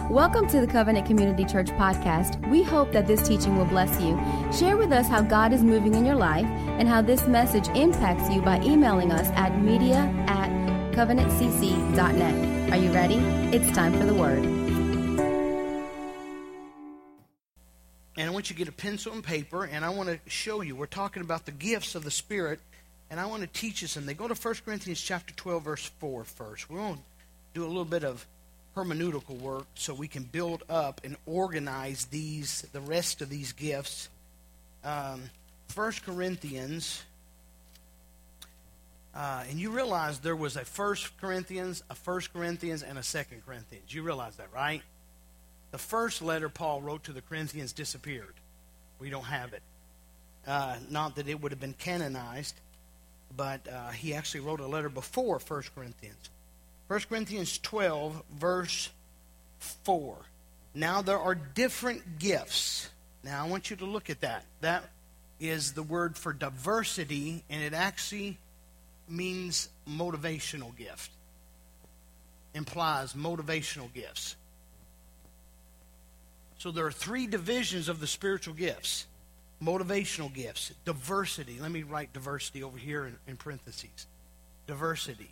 Welcome to the Covenant Community Church podcast. We hope that this teaching will bless you. Share with us how God is moving in your life and how this message impacts you by emailing us at media@covenantcc.net. Are you ready? It's time for the Word. And I want you to get a pencil and paper, and I want to show you. We're talking about the gifts of the Spirit, and I want to teach us. And they go to 1 Corinthians chapter 12, verse 4 first. We're going to do a little bit of hermeneutical work so we can build up and organize the rest of these gifts. 1 Corinthians, and you realize there was a 1 Corinthians, a 1 Corinthians, and a 2 Corinthians. You realize that, right? The first letter Paul wrote to the Corinthians disappeared. We don't have it. Not that it would have been canonized, but he actually wrote a letter before 1 Corinthians. 1 Corinthians 12, verse 4. Now there are different gifts. Now I want you to look at that. That is the word for diversity, and it actually means motivational gift. Implies motivational gifts. So there are three divisions of the spiritual gifts. Motivational gifts. Diversity. Let me write diversity over here in parentheses. Diversity.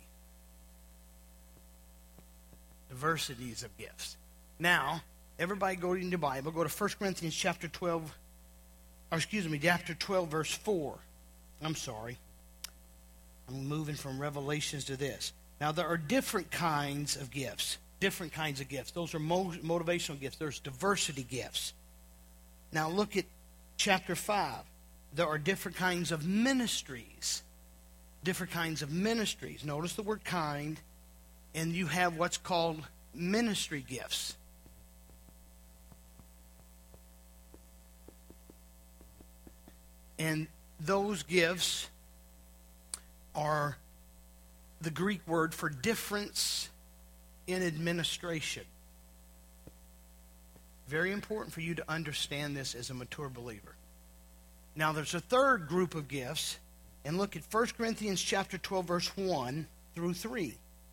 Diversities of gifts. Now, everybody go in the Bible. Go to 1 Corinthians chapter 12, chapter 12, verse 4. I'm sorry. I'm moving from Revelations to this. Now, there are different kinds of gifts. Different kinds of gifts. Those are motivational gifts. There's diversity gifts. Now, look at chapter 5. There are different kinds of ministries. Different kinds of ministries. Notice the word kind. And you have what's called ministry gifts. And those gifts are the Greek word for difference in administration. Very important for you to understand this as a mature believer. Now there's a third group of gifts. And look at 1 Corinthians chapter 12, verse 1 through 3.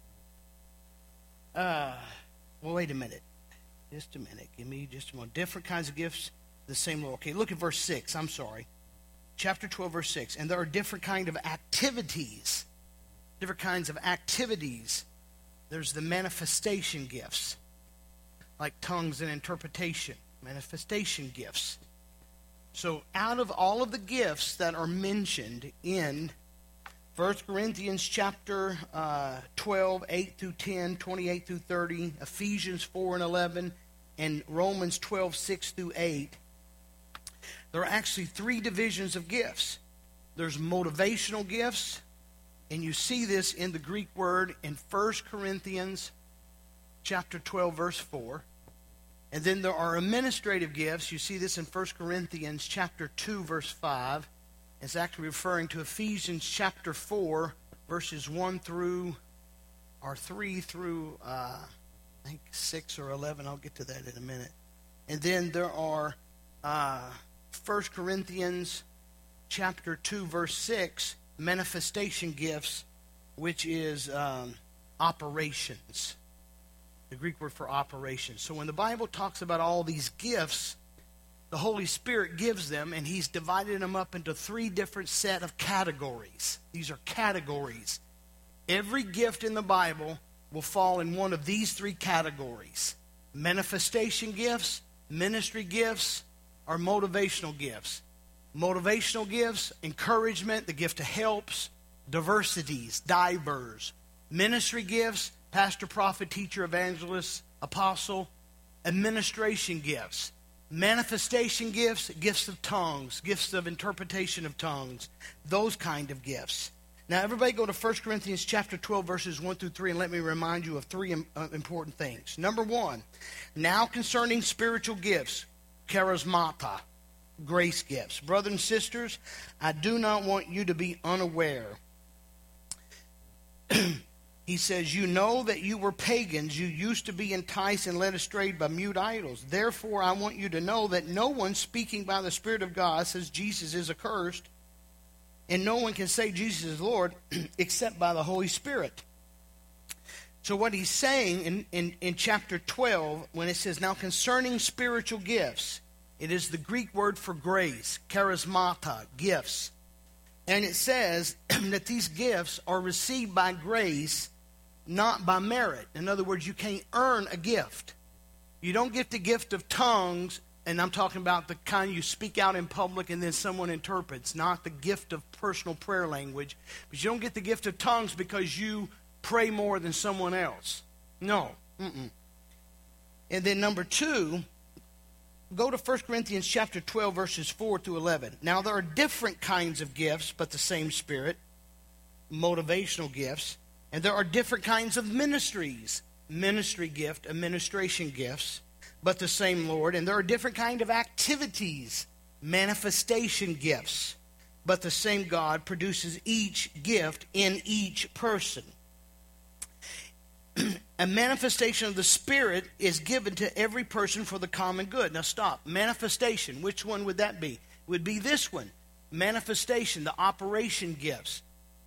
Wait a minute. Just a minute. Give me just a moment. Different kinds of gifts, the same Lord. Okay, look at verse 6. I'm sorry. Chapter 12, verse 6. And there are different kinds of activities. Different kinds of activities. There's the manifestation gifts, like tongues and interpretation. Manifestation gifts. So out of all of the gifts that are mentioned in 1 Corinthians chapter 12, 8 through 10, 28 through 30, Ephesians 4 and 11, and Romans 12, 6 through 8, there are actually three divisions of gifts. There's motivational gifts, and you see this in the Greek word in 1 Corinthians chapter 12, verse 4. And then there are administrative gifts. You see this in 1 Corinthians chapter 2, verse 5. It's actually referring to Ephesians chapter 4, verses 1 through, or 3 through, I think 6 or 11. I'll get to that in a minute. And then there are 1 Corinthians chapter 2, verse 6, manifestation gifts, which is operations. The Greek word for operations. So when the Bible talks about all these gifts, the Holy Spirit gives them, and He's divided them up into three different set of categories. These are categories. Every gift in the Bible will fall in one of these three categories. Manifestation gifts, ministry gifts, or motivational gifts. Motivational gifts, encouragement, the gift of helps, diversities, divers. Ministry gifts, pastor, prophet, teacher, evangelist, apostle. Administration gifts. Manifestation gifts, gifts of tongues, gifts of interpretation of tongues, those kind of gifts. Now, everybody go to 1 Corinthians chapter 12, verses 1 through 3, and let me remind you of three important things. Number one, now concerning spiritual gifts, charismata, grace gifts. Brothers and sisters, I do not want you to be unaware. He says, you know that you were pagans. You used to be enticed and led astray by mute idols. Therefore, I want you to know that no one speaking by the Spirit of God says Jesus is accursed. And no one can say Jesus is Lord except by the Holy Spirit. So what he's saying in chapter 12, when it says, now concerning spiritual gifts, it is the Greek word for grace, charismata, gifts. And it says that these gifts are received by grace, not by merit. In other words, you can't earn a gift. You don't get the gift of tongues, and I'm talking about the kind you speak out in public and then someone interprets, not the gift of personal prayer language. But you don't get the gift of tongues because you pray more than someone else. No. And then number 2, go to 1 Corinthians chapter 12, verses 4 through 11. Now there are different kinds of gifts, but the same Spirit, motivational gifts. And there are different kinds of ministries, ministry gift, administration gifts, but the same Lord. And there are different kinds of activities, manifestation gifts, but the same God produces each gift in each person. A manifestation of the Spirit is given to every person for the common good. Now stop. Manifestation, which one would that be? It would be this one. Manifestation, the operation gifts.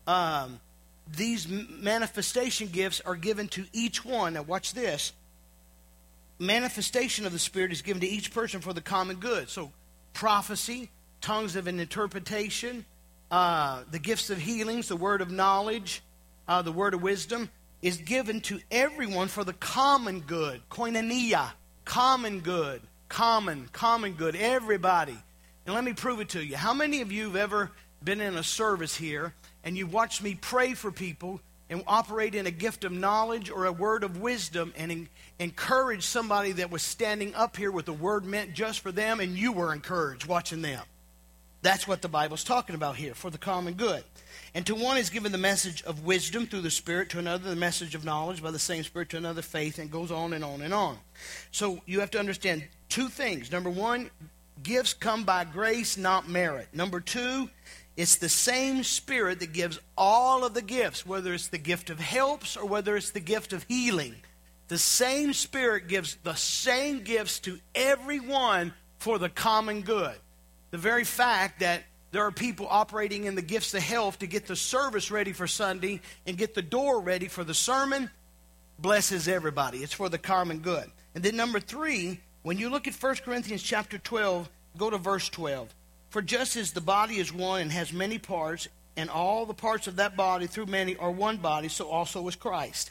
These manifestation gifts are given to each one. Now watch this. Manifestation of the Spirit is given to each person for the common good. So prophecy, tongues of an interpretation, the gifts of healings, the word of knowledge, the word of wisdom, is given to everyone for the common good. Koinonia, common good. Common good, everybody. And let me prove it to you. How many of you have ever been in a service here and you watched me pray for people and operate in a gift of knowledge or a word of wisdom and encourage somebody that was standing up here with a word meant just for them, and you were encouraged watching them? That's what the Bible's talking about here, for the common good. And to one is given the message of wisdom through the Spirit, to another the message of knowledge by the same Spirit, to another faith, and goes on and on and on. So you have to understand 2 things. Number 1, gifts come by grace, not merit. Number 2, it's the same Spirit that gives all of the gifts, whether it's the gift of helps or whether it's the gift of healing. The same Spirit gives the same gifts to everyone for the common good. The very fact that there are people operating in the gifts of health to get the service ready for Sunday and get the door ready for the sermon blesses everybody. It's for the common good. And then number 3, when you look at 1 Corinthians chapter 12, go to verse 12. For just as the body is one and has many parts, and all the parts of that body through many are one body, so also is Christ.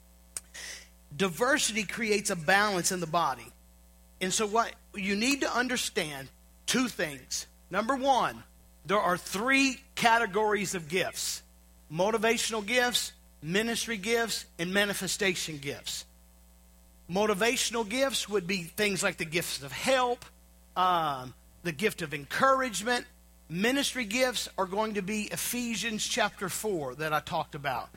Diversity creates a balance in the body. And so what you need to understand, 2 things. Number 1, there are 3 categories of gifts: motivational gifts, ministry gifts, and manifestation gifts. Motivational gifts would be things like the gifts of help, the gift of encouragement. Ministry gifts are going to be Ephesians chapter 4 that I talked about.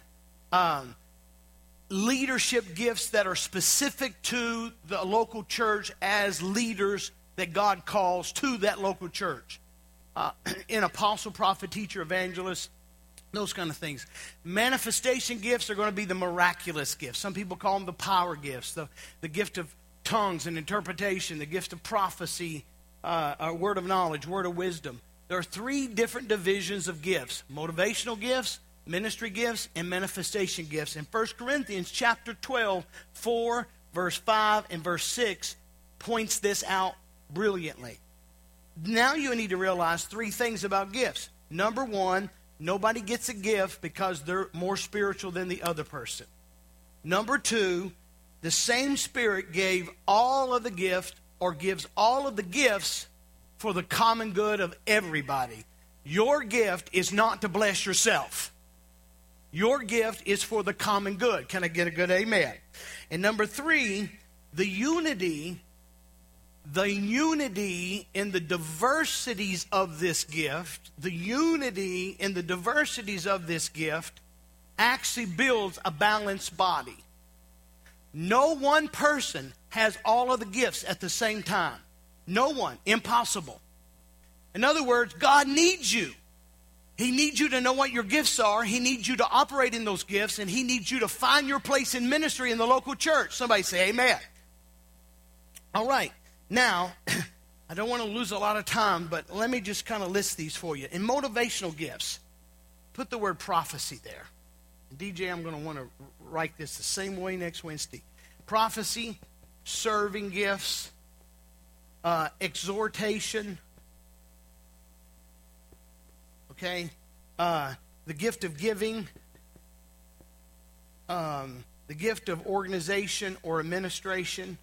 Leadership gifts that are specific to the local church as leaders that God calls to that local church. In apostle, prophet, teacher, evangelist, those kind of things. Manifestation gifts are going to be the miraculous gifts. Some people call them the power gifts, the gift of tongues and interpretation, the gift of prophecy, a word of knowledge, word of wisdom. There are 3 different divisions of gifts: motivational gifts, ministry gifts, and manifestation gifts. In 1 Corinthians chapter 12, 4, verse 5, and verse 6 points this out brilliantly. Now you need to realize 3 things about gifts. Number 1, nobody gets a gift because they're more spiritual than the other person. Number 2, the same Spirit gave all of the gift, or gives all of the gifts for the common good of everybody. Your gift is not to bless yourself. Your gift is for the common good. Can I get a good amen? And number 3, the unity in the diversities of this gift, actually builds a balanced body. No one person has all of the gifts at the same time. No one. Impossible. In other words, God needs you. He needs you to know what your gifts are. He needs you to operate in those gifts, and He needs you to find your place in ministry in the local church. Somebody say amen. All right. Now, I don't want to lose a lot of time, but let me just kind of list these for you. In motivational gifts, put the word prophecy there. DJ, I'm going to want to write this the same way next Wednesday. Prophecy, serving gifts, exhortation, okay, the gift of giving, the gift of organization or administration,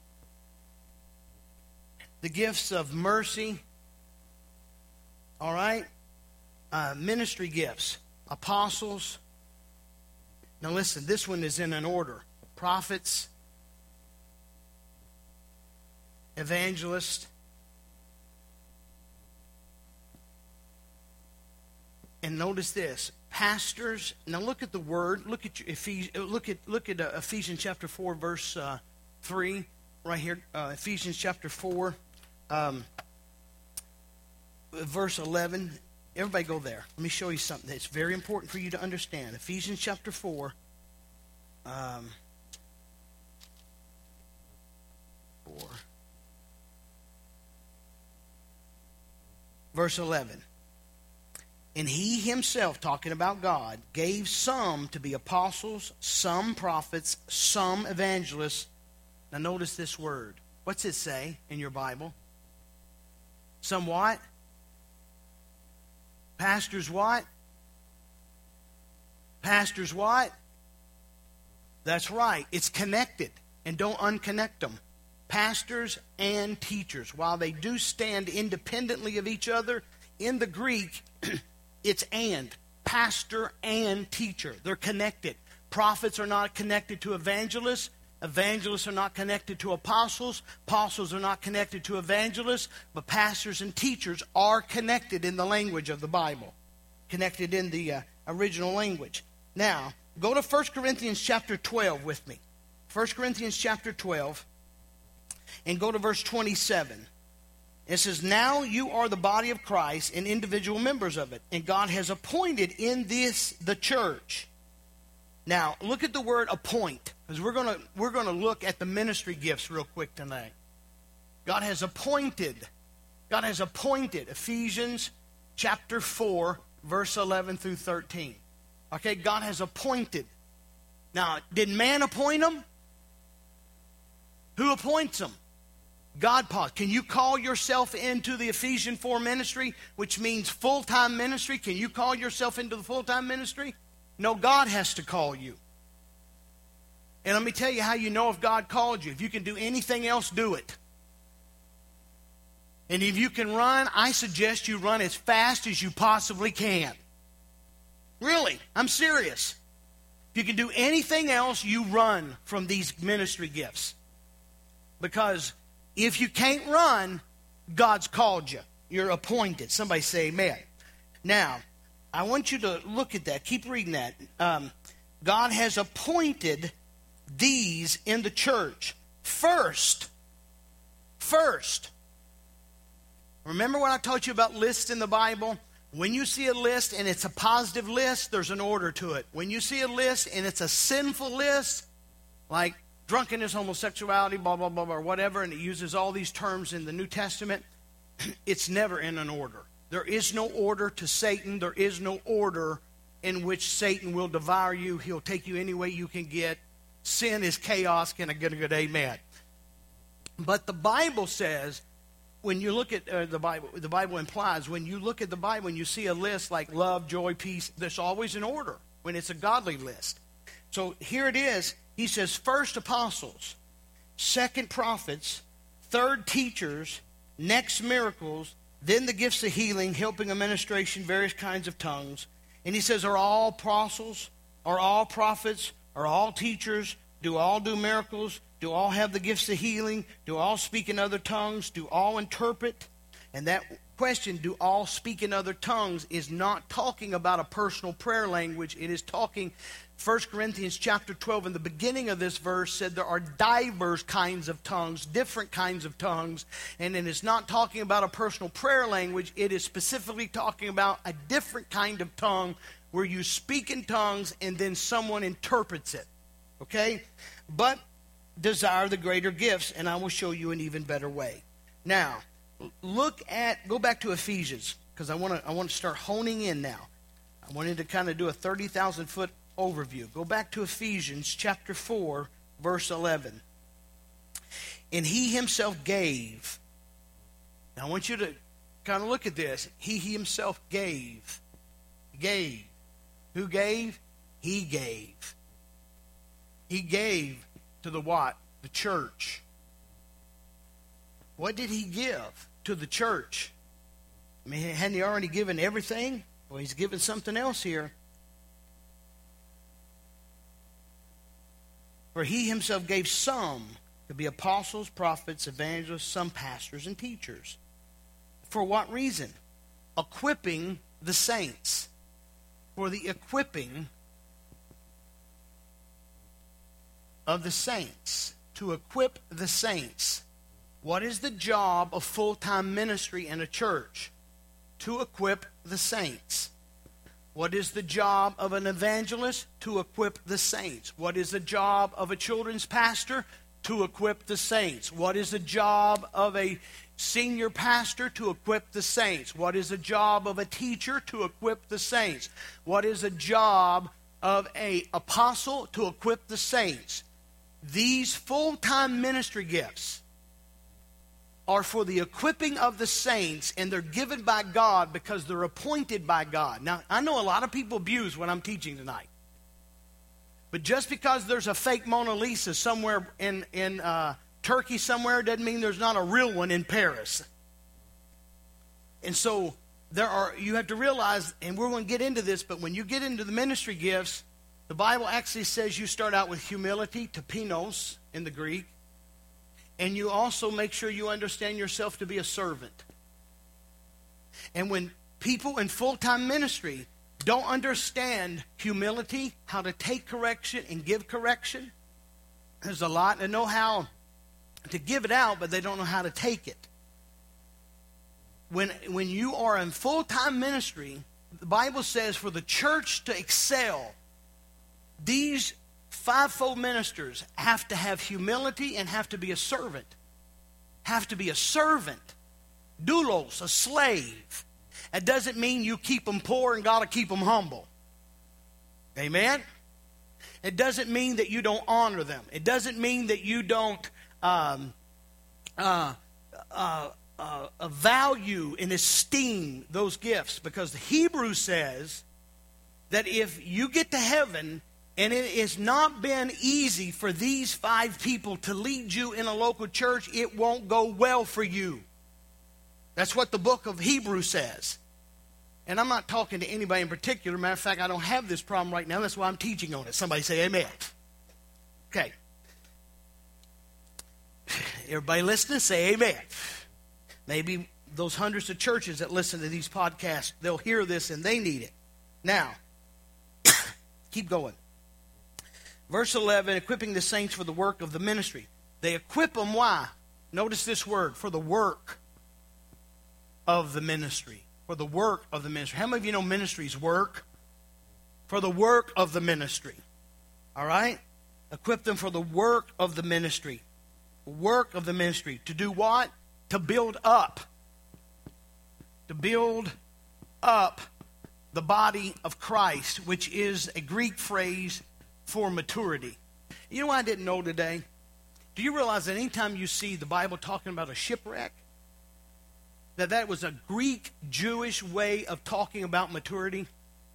the gifts of mercy, all right, ministry gifts, apostles. Now listen, this one is in an order. Prophets, evangelists, and notice this, pastors. Now look at the word. Look at Ephesians chapter 4, verse 3, right here. Ephesians chapter 4, verse 11. Everybody go there. Let me show you something that's very important for you to understand. Ephesians chapter 4. Verse 11. And he himself, talking about God, gave some to be apostles, some prophets, some evangelists. Now notice this word. What's it say in your Bible? Some what? Pastors what? Pastors what? That's right. It's connected. And don't unconnect them. Pastors and teachers. While they do stand independently of each other, in the Greek, it's and. Pastor and teacher. They're connected. Prophets are not connected to evangelists. Evangelists are not connected to apostles. Apostles are not connected to evangelists. But pastors and teachers are connected in the language of the Bible. Connected in the original language. Now, go to 1 Corinthians chapter 12 with me. 1 Corinthians chapter 12. And go to verse 27. It says, now you are the body of Christ and individual members of it. And God has appointed in this the church. Now, look at the word appoint. Because we're going to look at the ministry gifts real quick tonight. God has appointed. God has appointed. Ephesians chapter 4, verse 11 through 13. Okay, God has appointed. Now, did man appoint them? Who appoints them? God paused. Can you call yourself into the Ephesians 4 ministry, which means full-time ministry? Can you call yourself into the full-time ministry? No, God has to call you. And let me tell you how you know if God called you. If you can do anything else, do it. And if you can run, I suggest you run as fast as you possibly can. Really, I'm serious. If you can do anything else, you run from these ministry gifts. Because if you can't run, God's called you. You're appointed. Somebody say amen. Now, I want you to look at that. Keep reading that. God has appointed these in the church. First. Remember when I taught you about lists in the Bible? When you see a list and it's a positive list, there's an order to it. When you see a list and it's a sinful list, like drunkenness, homosexuality, blah, blah, blah, or whatever, and it uses all these terms in the New Testament, it's never in an order. There is no order to Satan. There is no order in which Satan will devour you. He'll take you any way you can get. Sin is chaos. Can I get a good amen? But the Bible says, when you look at the Bible implies, when you look at the Bible and you see a list like love, joy, peace, there's always an order when it's a godly list. So here it is. He says, first apostles, second prophets, third teachers, next miracles, then the gifts of healing, helping administration, various kinds of tongues. And he says, are all apostles, are all prophets, are all teachers, do all do miracles, do all have the gifts of healing, do all speak in other tongues, do all interpret? And that question, do all speak in other tongues, is not talking about a personal prayer language. It is talking, 1 Corinthians chapter 12, in the beginning of this verse, said there are diverse kinds of tongues, different kinds of tongues. And it is not talking about a personal prayer language. It is specifically talking about a different kind of tongue where you speak in tongues and then someone interprets it. Okay? But desire the greater gifts, and I will show you an even better way. Now, go back to Ephesians, because I want to start honing in now. I wanted to kind of do a 30,000-foot overview. Go back to Ephesians chapter 4, verse 11. And he himself gave. Now I want you to kind of look at this. He himself gave. Gave. Who gave? He gave. He gave to the what? The church. What did he give to the church? I mean, hadn't he already given everything? Well, he's given something else here. For he himself gave some to be apostles, prophets, evangelists, some pastors, and teachers. For what reason? Equipping the saints. For the equipping of the saints. To equip the saints. What is the job of full-time ministry in a church? To equip the saints. What is the job of an evangelist? To equip the saints. What is the job of a children's pastor? To equip the saints. What is the job of a senior pastor? To equip the saints. What is the job of a teacher? To equip the saints. What is the job of an apostle? To equip the saints. These full-time ministry gifts are for the equipping of the saints, and they're given by God because they're appointed by God. Now, I know a lot of people abuse what I'm teaching tonight. But just because there's a fake Mona Lisa somewhere in Turkey somewhere doesn't mean there's not a real one in Paris. And so you have to realize, and we're going to get into this, but when you get into the ministry gifts, the Bible actually says you start out with humility, tapinos in the Greek. And you also make sure you understand yourself to be a servant. And when people in full-time ministry don't understand humility, how to take correction and give correction, there's a lot that know how to give it out, but they don't know how to take it. When you are in full-time ministry, the Bible says for the church to excel, these fivefold ministers have to have humility and have to be a servant. Have to be a servant. Doulos, a slave. It doesn't mean you keep them poor and got to keep them humble. Amen? It doesn't mean that you don't honor them. It doesn't mean that you don't value and esteem those gifts. Because the Hebrew says that if you get to heaven and it has not been easy for these 5 people to lead you in a local church, it won't go well for you. That's what the book of Hebrews says. And I'm not talking to anybody in particular. Matter of fact, I don't have this problem right now. That's why I'm teaching on it. Somebody say amen. Okay. Everybody listening, say amen. Maybe those hundreds of churches that listen to these podcasts, they'll hear this and they need it. Now, keep going. Verse 11, equipping the saints for the work of the ministry. They equip them, why? Notice this word, for the work of the ministry. For the work of the ministry. How many of you know ministries work? For the work of the ministry. All right? Equip them for the work of the ministry. Work of the ministry. To do what? To build up. To build up the body of Christ, which is a Greek phrase for maturity. You know what I didn't know today? Do you realize that anytime you see the Bible talking about a shipwreck, that was a Greek Jewish way of talking about maturity?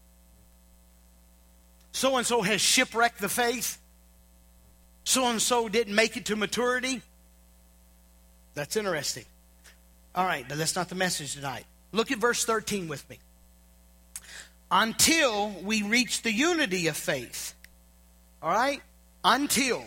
So-and-so has shipwrecked the faith. So-and-so didn't make it to maturity. That's interesting. All right, but that's not the message tonight. Look at verse 13 with me. Until we reach the unity of faith. All right? Until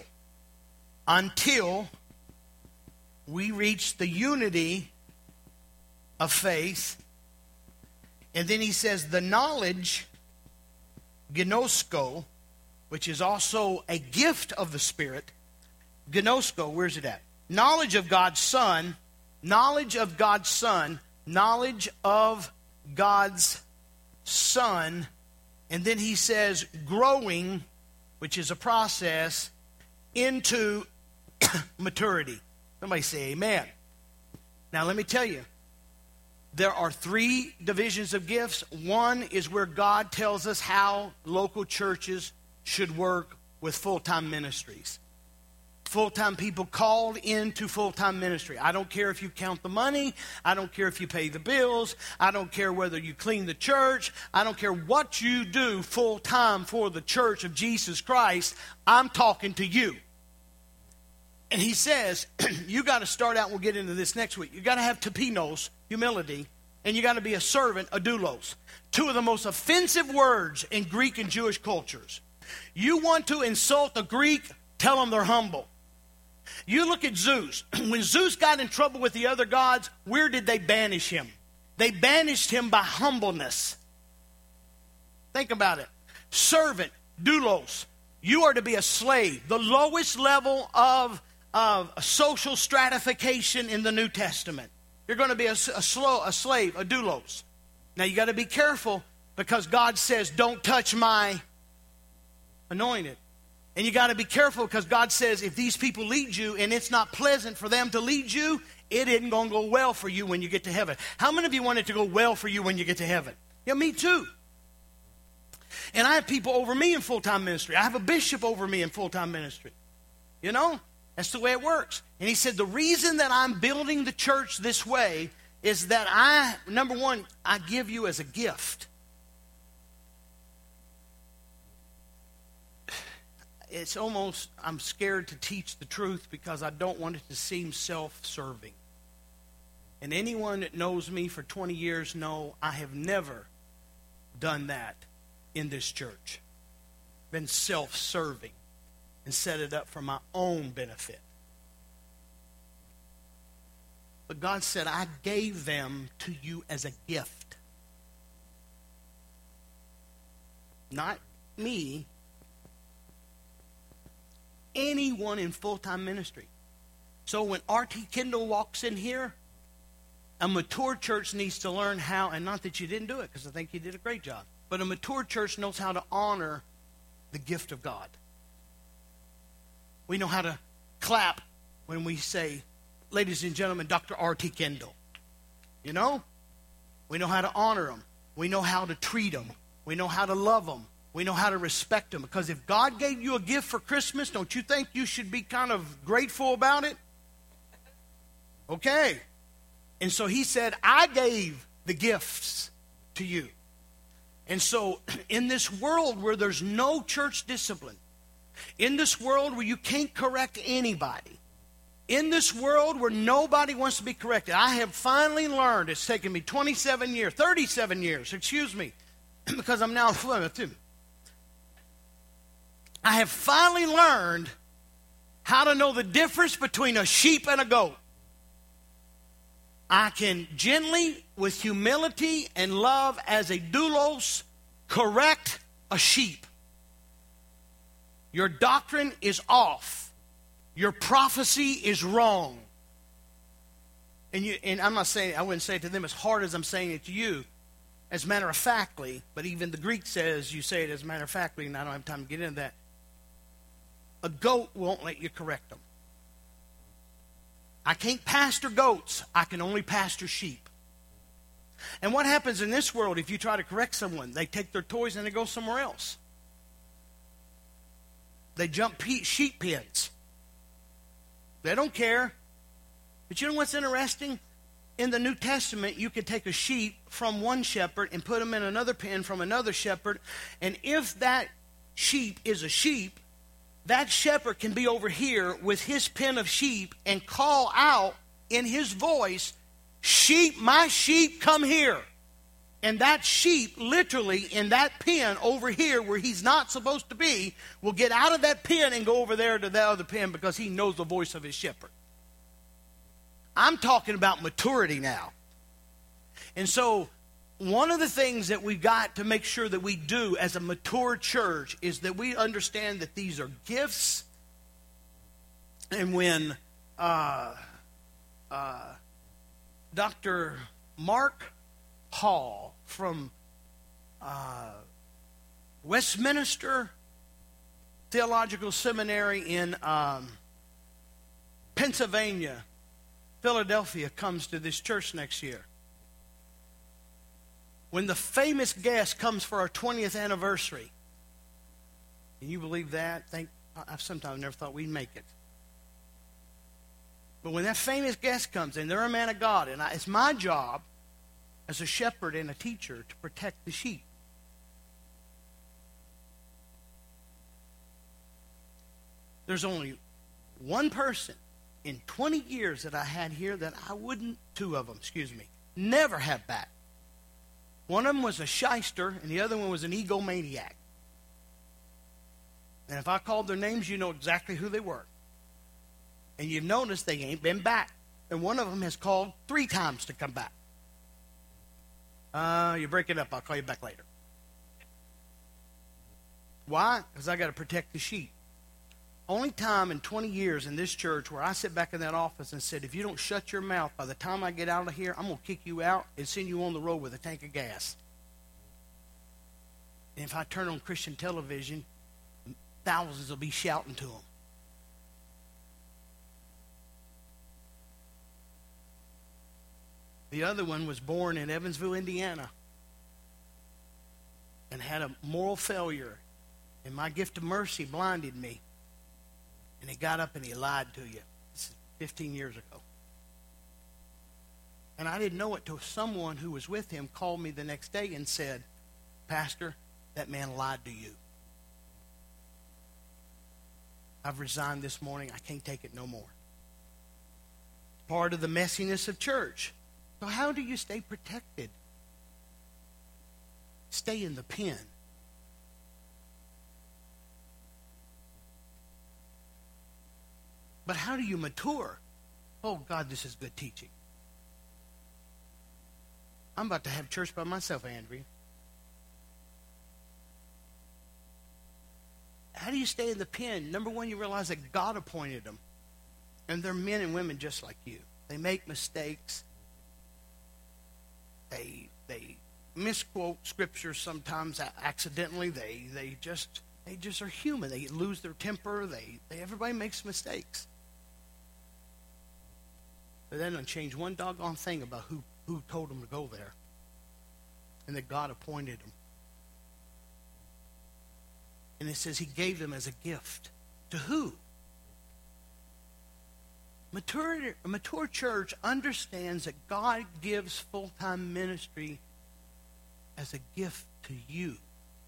we reach the unity of faith. And then he says the knowledge, gnosko, which is also a gift of the Spirit. Gnosko, where's it at? Knowledge of God's Son. Knowledge of God's Son. Knowledge of God's Son. And then he says growing, which is a process, into maturity. Somebody say amen. Now let me tell you, there are 3 divisions of gifts. One is where God tells us how local churches should work with full-time ministries. Full-time people called into full-time ministry. I don't care if you count the money. I don't care if you pay the bills. I don't care whether you clean the church. I don't care what you do full-time for the church of Jesus Christ. I'm talking to you. And he says, you got to start out, and we'll get into this next week. You got to have tapinos, humility, and you got to be a servant, a doulos. Two of the most offensive words in Greek and Jewish cultures. You want to insult a Greek, tell them they're humble. You look at Zeus. When Zeus got in trouble with the other gods, where did they banish him? They banished him by humbleness. Think about it. Servant, doulos. You are to be a slave. The lowest level of social stratification in the New Testament. You're going to be a slave, a doulos. Now you got to be careful because God says, don't touch my anointed. And you got to be careful because God says if these people lead you and it's not pleasant for them to lead you, it isn't going to go well for you when you get to heaven. How many of you want it to go well for you when you get to heaven? Yeah, me too. And I have people over me in full-time ministry. I have a bishop over me in full-time ministry. You know, that's the way it works. And he said the reason that I'm building the church this way is that number one, I give you as a gift. It's almost, I'm scared to teach the truth because I don't want it to seem self-serving. And anyone that knows me for 20 years know I have never done that in this church. Been self-serving and set it up for my own benefit. But God said, I gave them to you as a gift. Not me. Anyone in full-time ministry. So when R.T. Kendall walks in here, a mature church needs to learn how, and not that you didn't do it, because I think you did a great job, but a mature church knows how to honor the gift of God. We know how to clap when we say, ladies and gentlemen, Dr. R.T. Kendall. You know? We know how to honor them. We know how to treat them. We know how to love them. We know how to respect them. Because if God gave you a gift for Christmas, don't you think you should be kind of grateful about it? Okay. And so he said, I gave the gifts to you. And so in this world where there's no church discipline, in this world where you can't correct anybody, in this world where nobody wants to be corrected, I have finally learned, it's taken me 37 years, because I'm now 22. I have finally learned how to know the difference between a sheep and a goat. I can gently, with humility and love as a doulos, correct a sheep. Your doctrine is off. Your prophecy is wrong. And I'm not saying, I wouldn't say it to them as hard as I'm saying it to you, as matter of factly, but even the Greek says you say it as matter of factly, and I don't have time to get into that. A goat won't let you correct them. I can't pastor goats. I can only pastor sheep. And what happens in this world if you try to correct someone? They take their toys and they go somewhere else. They jump sheep pens. They don't care. But you know what's interesting? In the New Testament, you could take a sheep from one shepherd and put him in another pen from another shepherd. And if that sheep is a sheep, that shepherd can be over here with his pen of sheep and call out in his voice, sheep, my sheep, come here. And that sheep, literally in that pen over here where he's not supposed to be, will get out of that pen and go over there to the other pen because he knows the voice of his shepherd. I'm talking about maturity now. And so one of the things that we've got to make sure that we do as a mature church is that we understand that these are gifts. And when Dr. Mark Hall from Westminster Theological Seminary in Pennsylvania, Philadelphia, comes to this church next year, when the famous guest comes for our 20th anniversary, Can you believe that? I've sometimes never thought we'd make it. But when that famous guest comes in, they're a man of God, and it's my job as a shepherd and a teacher to protect the sheep. There's only one person in 20 years that I had here that I wouldn't, two of them, never have back. One of them was a shyster, and the other one was an egomaniac. And if I called their names, you know exactly who they were. And you've noticed they ain't been back. And one of them has called 3 times to come back. You break it up. I'll call you back later. Why? Because I got to protect the sheep. Only time in 20 years in this church where I sit back in that office and said, if you don't shut your mouth, by the time I get out of here, I'm going to kick you out and send you on the road with a tank of gas. And if I turn on Christian television, thousands will be shouting to them. The other one was born in Evansville, Indiana, and had a moral failure. And my gift of mercy blinded me. And he got up and he lied to you. This is 15 years ago. And I didn't know it till someone who was with him called me the next day and said, Pastor, that man lied to you. I've resigned this morning. I can't take it no more. Part of the messiness of church. So how do you stay protected? Stay in the pen. But how do you mature? Oh, God, this is good teaching. I'm about to have church by myself, Andrea. How do you stay in the pen? Number one, you realize that God appointed them. And they're men and women just like you. They make mistakes. They misquote scripture sometimes accidentally. They just are human. They lose their temper. Everybody makes mistakes. But that doesn't change one doggone thing about who told them to go there. And that God appointed them. And it says he gave them as a gift. To who? A mature church understands that God gives full-time ministry as a gift to you.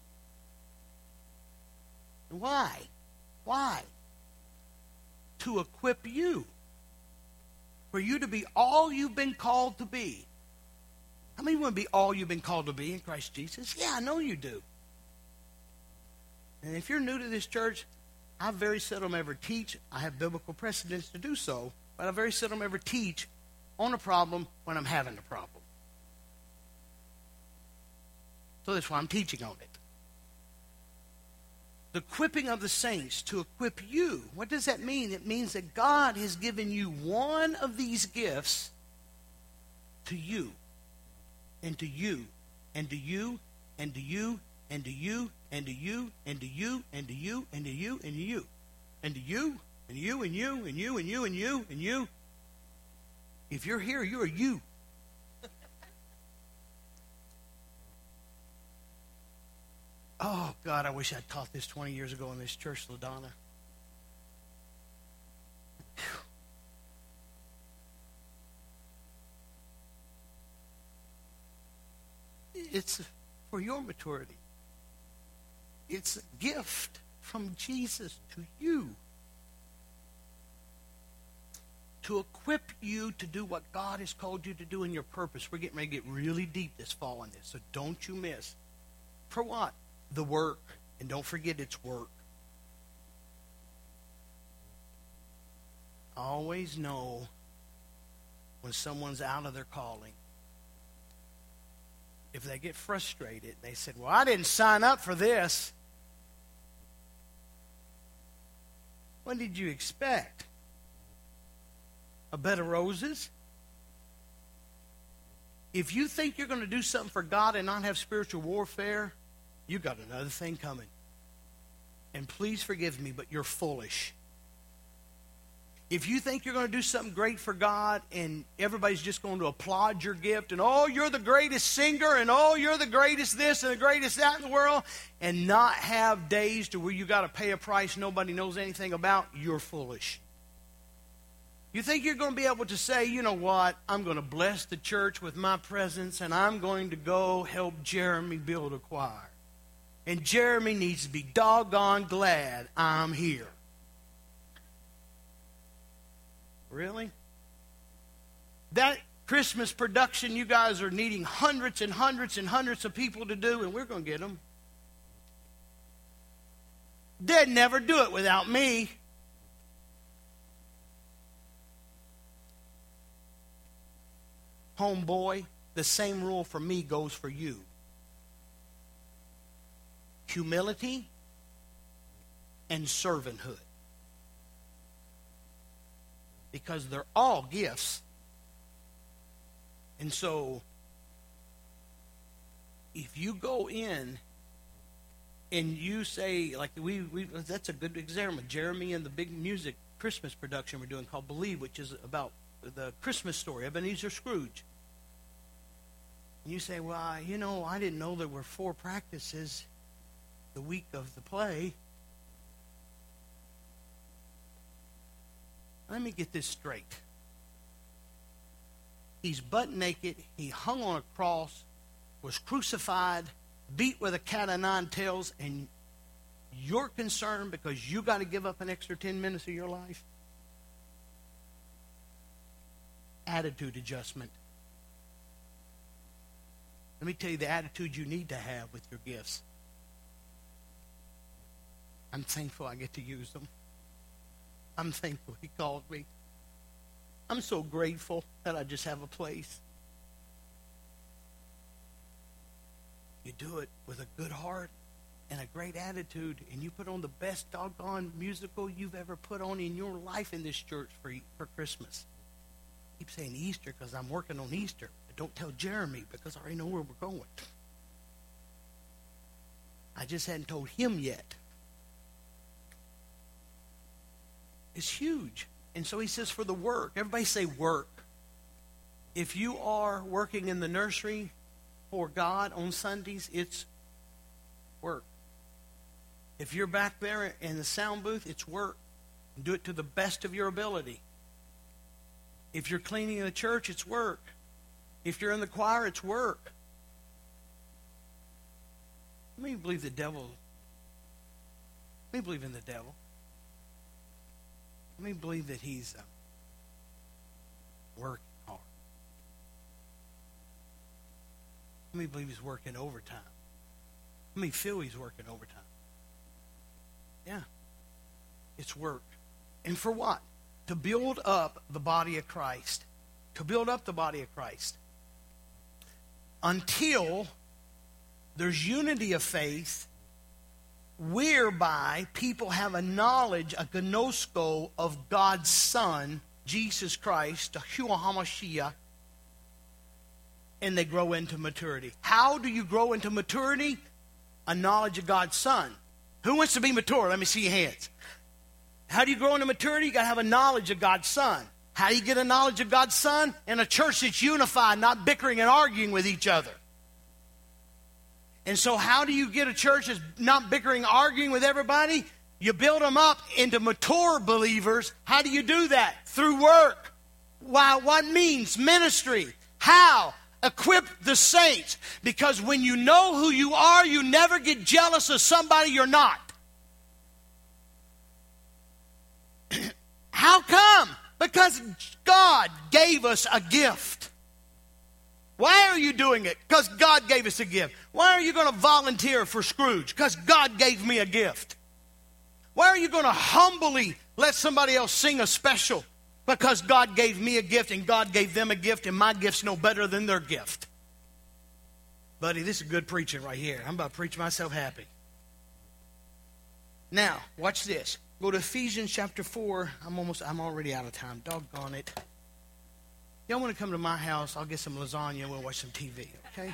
Why? Why? To equip you. For you to be all you've been called to be. How many want to be all you've been called to be in Christ Jesus? Yeah, I know you do. And if you're new to this church, I very seldom ever teach. I have biblical precedents to do so, but I very seldom ever teach on a problem when I'm having a problem. So that's why I'm teaching on it. The equipping of the saints to equip you. What does that mean? It means that God has given you one of these gifts to you, and to you, and to you, and to you, and to you, and to you, and to you, and to you, and to you, and to you, and to you, and you, and you, and you, and you, and you, and you. If you're here, you are you. Oh, God, I wish I'd taught this 20 years ago in this church, LaDonna. It's for your maturity. It's a gift from Jesus to you. To equip you to do what God has called you to do in your purpose. We're getting ready to get really deep this fall on this, so don't you miss. For what? The work. And don't forget it's work. Always know when someone's out of their calling. If they get frustrated, they said, well, I didn't sign up for this. What did you expect? A bed of roses? If you think you're going to do something for God and not have spiritual warfare, you got another thing coming. And please forgive me, but you're foolish. If you think you're going to do something great for God and everybody's just going to applaud your gift and, oh, you're the greatest singer and, oh, you're the greatest this and the greatest that in the world, and not have days to where you got to pay a price nobody knows anything about, you're foolish. You think you're going to be able to say, you know what, I'm going to bless the church with my presence and I'm going to go help Jeremy build a choir. And Jeremy needs to be doggone glad I'm here. Really? That Christmas production you guys are needing hundreds and hundreds and hundreds of people to do, and we're going to get them. They'd never do it without me. Homeboy, the same rule for me goes for you. Humility and servanthood. Because they're all gifts. And so, if you go in and you say, like that's a good example. Jeremy and the big music Christmas production we're doing called Believe, which is about the Christmas story, Ebenezer Scrooge. And you say, well, I didn't know there were 4 practices the week of the play. Let me get this straight. He's butt naked. He hung on a cross, was crucified, beat with a cat o' nine tails, and you're concerned because you got to give up an extra 10 minutes of your life? Attitude adjustment. Let me tell you the attitude you need to have with your gifts. I'm thankful I get to use them. I'm thankful he called me. I'm so grateful that I just have a place. You do it with a good heart and a great attitude, and you put on the best doggone musical you've ever put on in your life in this church for Christmas. I keep saying Easter because I'm working on Easter. But don't tell Jeremy because I already know where we're going. I just hadn't told him yet. It's huge. And so he says for the work. Everybody say work. If you are working in the nursery for God on Sundays, it's work. If you're back there in the sound booth, it's work. Do it to the best of your ability. If you're cleaning the church, it's work. If you're in the choir, it's work. Let me believe the devil. Let me believe in the devil. Let me believe that he's working hard. Let me believe he's working overtime. Let me feel he's working overtime. Yeah. It's work. And for what? To build up the body of Christ. To build up the body of Christ. Until there's unity of faith whereby people have a knowledge, a gnosko of God's Son, Jesus Christ, Yahuwah HaMashiach, and they grow into maturity. How do you grow into maturity? A knowledge of God's Son. Who wants to be mature? Let me see your hands. How do you grow into maturity? You got to have a knowledge of God's Son. How do you get a knowledge of God's Son? In a church that's unified, not bickering and arguing with each other. And so how do you get a church that's not bickering, arguing with everybody? You build them up into mature believers. How do you do that? Through work. Why? What means? Ministry. How? Equip the saints. Because when you know who you are, you never get jealous of somebody you're not. How come? Because God gave us a gift. Why are you doing it? Because God gave us a gift. Why are you going to volunteer for Scrooge? Because God gave me a gift. Why are you going to humbly let somebody else sing a special? Because God gave me a gift and God gave them a gift and my gift's no better than their gift. Buddy, this is good preaching right here. I'm about to preach myself happy. Now, watch this. Go to Ephesians chapter 4. I'm already out of time. Doggone it. Y'all want to come to my house? I'll get some lasagna and we'll watch some TV, okay?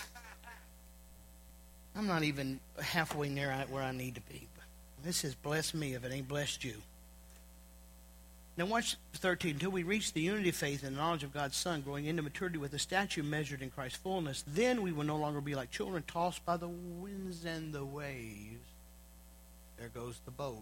I'm not even halfway near where I need to be. But this has blessed me if it ain't blessed you. Now watch 13. Until we reach the unity of faith and the knowledge of God's Son, growing into maturity with a stature measured in Christ's fullness, then we will no longer be like children tossed by the winds and the waves. There goes the boat.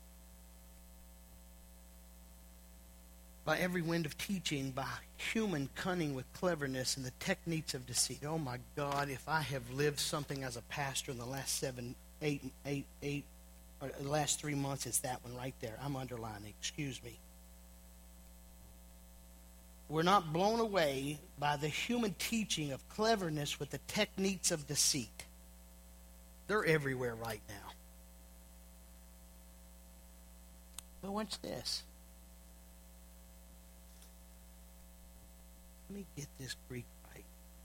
By every wind of teaching, by human cunning with cleverness and the techniques of deceit. Oh my God, if I have lived something as a pastor in the last the last 3 months, it's that one right there. I'm underlining, excuse me. We're not blown away by the human teaching of cleverness with the techniques of deceit. They're everywhere right now. But watch this. Let me get this Greek right.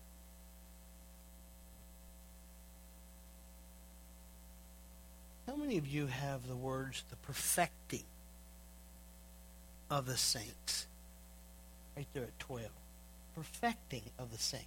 How many of you have the words, the perfecting of the saints? Right there at 12. Perfecting of the saints.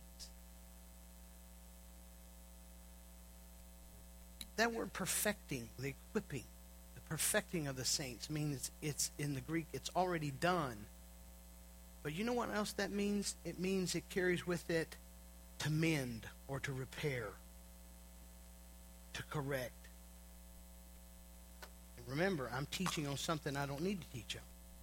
That word perfecting, the equipping, the perfecting of the saints means it's in the Greek, it's already done. But you know what else that means? It means it carries with it to mend or to repair, to correct. And remember, I'm teaching on something I don't need to teach on.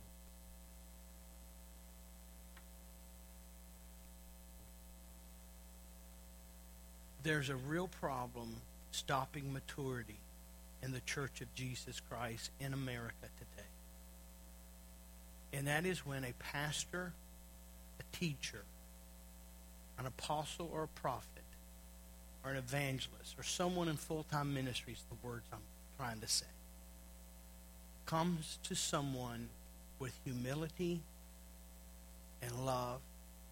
There's a real problem stopping maturity in the Church of Jesus Christ in America today. And that is when a pastor, a teacher, an apostle or a prophet, or an evangelist, or someone in full-time ministry is the words I'm trying to say, comes to someone with humility and love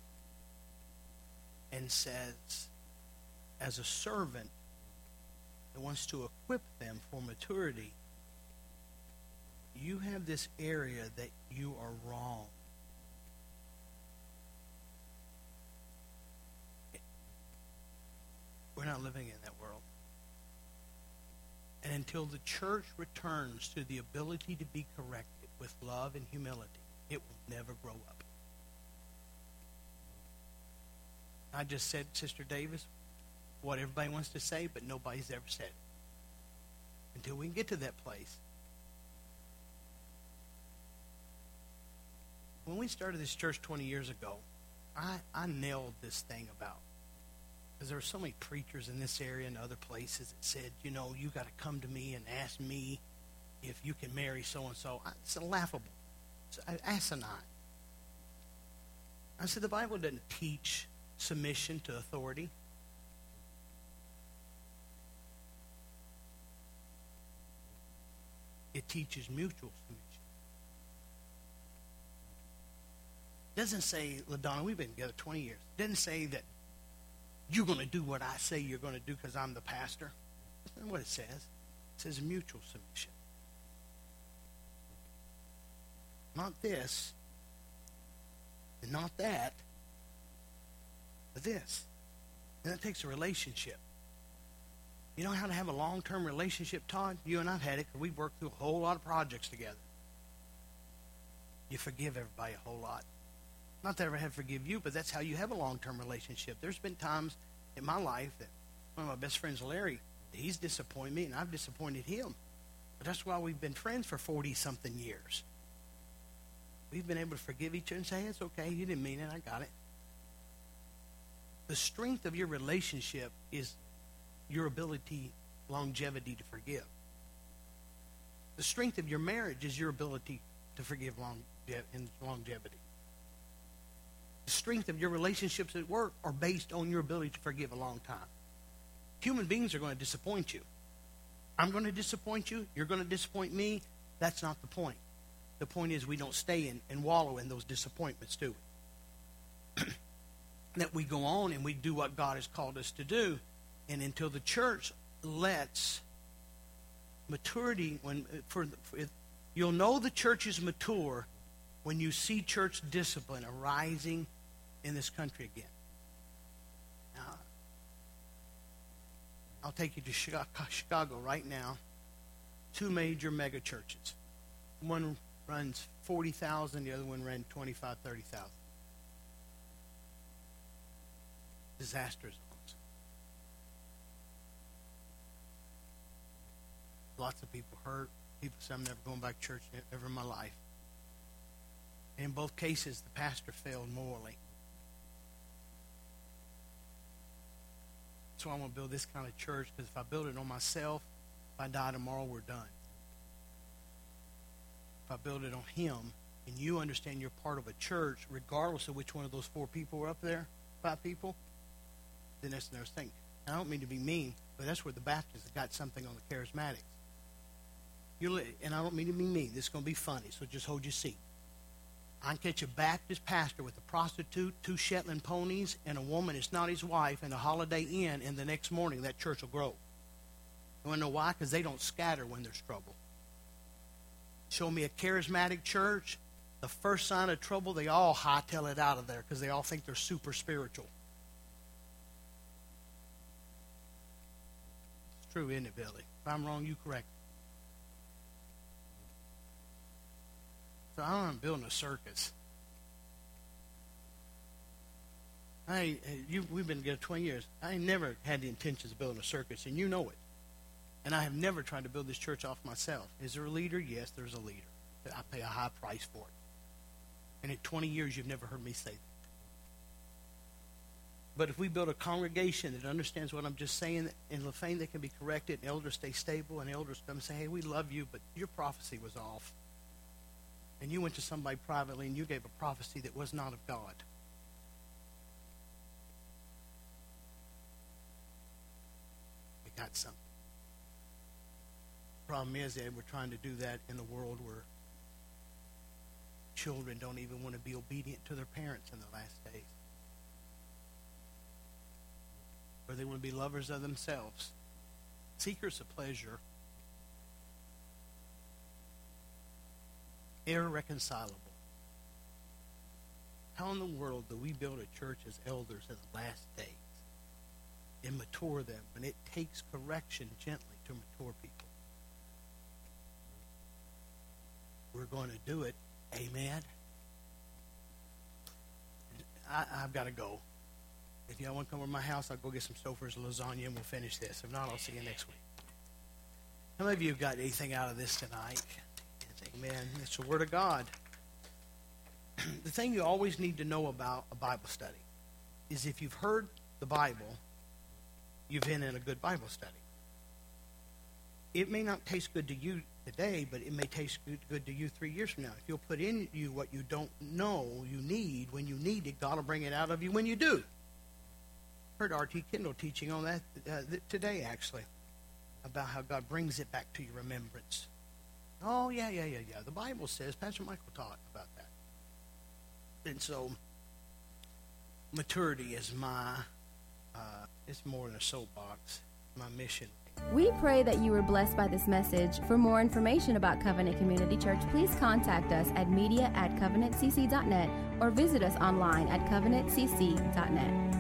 and says, as a servant that wants to equip them for maturity, you have this area that you are wrong. We're not living in that world. And until the church returns to the ability to be corrected with love and humility, it will never grow up. I just said, Sister Davis, what everybody wants to say, but nobody's ever said it. Until we can get to that place. When we started this church 20 years ago, I nailed this thing about. Because there were so many preachers in this area and other places that said, you know, you got to come to me and ask me if you can marry so-and-so. It's laughable. It's asinine. I said, the Bible doesn't teach submission to authority. It teaches mutual submission. It doesn't say, LaDonna, we've been together 20 years. It doesn't say that you're going to do what I say you're going to do because I'm the pastor. That's not what it says. It says mutual submission. Not this, and not that, but this. And that takes a relationship. You know how to have a long-term relationship, Todd? You and I've had it because we've worked through a whole lot of projects together. You forgive everybody a whole lot. Not that I ever have to forgive you, but that's how you have a long-term relationship. There's been times in my life that one of my best friends, Larry, he's disappointed me and I've disappointed him. But that's why we've been friends for 40-something years. We've been able to forgive each other and say, it's okay, you didn't mean it, I got it. The strength of your relationship is your ability, longevity to forgive. The strength of your marriage is your ability to forgive and longevity. The strength of your relationships at work are based on your ability to forgive a long time. Human beings are going to disappoint you. I'm going to disappoint you. You're going to disappoint me. That's not the point. The point is we don't stay in and wallow in those disappointments, do we? That we go on and we do what God has called us to do. And until the church lets maturity, you'll know the church is mature when you see church discipline arising in this country again. Now, I'll take you to Chicago right now. 2 major mega churches. One runs 40,000. The other one ran 25, 30,000. Disaster zones. Lots of people hurt. People say, I'm never going back to church ever in my life. And in both cases, the pastor failed morally. So I want to build this kind of church, because if I build it on myself, if I die tomorrow, we're done. If I build it on him, and you understand you're part of a church, regardless of which one of those 4 people were up there, 5 people, then that's another thing. And I don't mean to be mean, but that's where the Baptists have got something on the Charismatics. And I don't mean to be mean. This is going to be funny, so just hold your seat. I can catch a Baptist pastor with a prostitute, 2 Shetland ponies, and a woman that's not his wife, and a Holiday Inn, and the next morning that church will grow. You want to know why? Because they don't scatter when there's trouble. Show me a charismatic church, the first sign of trouble, they all hightail it out of there because they all think they're super spiritual. It's true, isn't it, Billy? If I'm wrong, you correct me. So I'm building a circus. We've been together 20 years. I ain't never had the intentions of building a circus, and you know it. And I have never tried to build this church off myself. Is there a leader? Yes, there's a leader. I pay a high price for it. And in 20 years, you've never heard me say that. But if we build a congregation that understands what I'm just saying, in Lafayette they can be corrected, and elders stay stable, and elders come and say, hey, we love you, but your prophecy was off. And you went to somebody privately and you gave a prophecy that was not of God. You got something. The problem is that we're trying to do that in a world where children don't even want to be obedient to their parents in the last days. Where they want to be lovers of themselves. Seekers of pleasure. Irreconcilable. How in the world do we build a church as elders in the last days and mature them when it takes correction gently to mature people? We're going to do it. Amen. I've got to go. If y'all want to come over to my house, I'll go get some Stouffer's lasagna and we'll finish this. If not, I'll see you next week. How many of you have got anything out of this tonight? Amen. It's the Word of God. The thing you always need to know about a Bible study is if you've heard the Bible, you've been in a good Bible study. It may not taste good to you today, but it may taste good to you 3 years from now. If you'll put in you what you don't know you need, when you need it, God will bring it out of you when you do. I heard R.T. Kendall teaching on that today, actually, about how God brings it back to your remembrance. Oh, yeah. The Bible says, Pastor Michael taught about that. And so, maturity is it's more than a soapbox, my mission. We pray that you were blessed by this message. For more information about Covenant Community Church, please contact us at media@covenantcc.net or visit us online at covenantcc.net.